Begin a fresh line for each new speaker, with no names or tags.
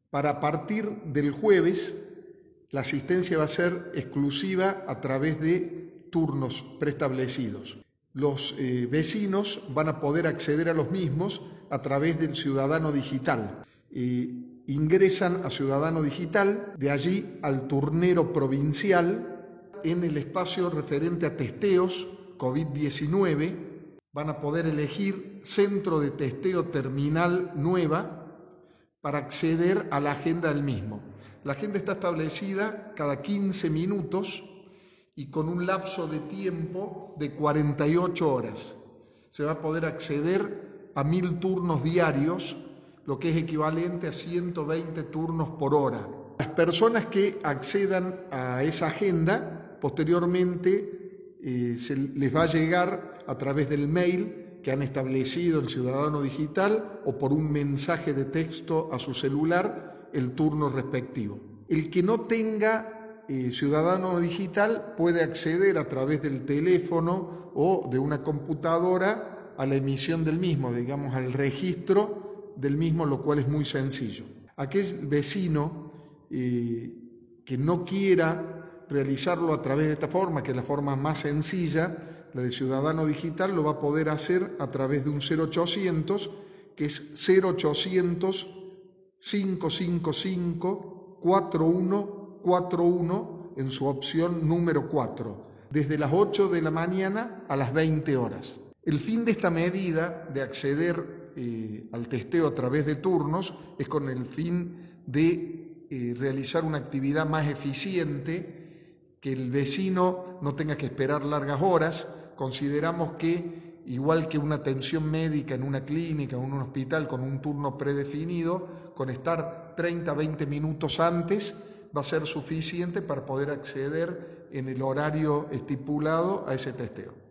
Para partir del jueves, la asistencia va a ser exclusiva a través de turnos preestablecidos. Los vecinos van a poder acceder a los mismos a través del Ciudadano Digital. Ingresan a Ciudadano Digital, de allí al turnero provincial. En el espacio referente a testeos COVID-19 van a poder elegir Centro de Testeo Terminal Nueva para acceder a la agenda del mismo. La agenda está establecida cada 15 minutos y con un lapso de tiempo de 48 horas. Se va a poder acceder a 1000 turnos diarios, lo que es equivalente a 120 turnos por hora. Las personas que accedan a esa agenda, posteriormente se les va a llegar a través del mail que han establecido el Ciudadano Digital o por un mensaje de texto a su celular el turno respectivo. El que no tenga Ciudadano Digital puede acceder a través del teléfono o de una computadora a la emisión del mismo, digamos al registro del mismo, lo cual es muy sencillo. Aquel vecino que no quiera realizarlo a través de esta forma, que es la forma más sencilla, la de Ciudadano Digital, lo va a poder hacer a través de un 0800, que es 0800 555 4141 en su opción número 4, desde las 8 de la mañana a las 20 horas. El fin de esta medida de acceder al testeo a través de turnos es con el fin de realizar una actividad más eficiente, que el vecino no tenga que esperar largas horas. Consideramos que, igual que una atención médica en una clínica o en un hospital con un turno predefinido, con estar 30-20 minutos antes va a ser suficiente para poder acceder en el horario estipulado a ese testeo.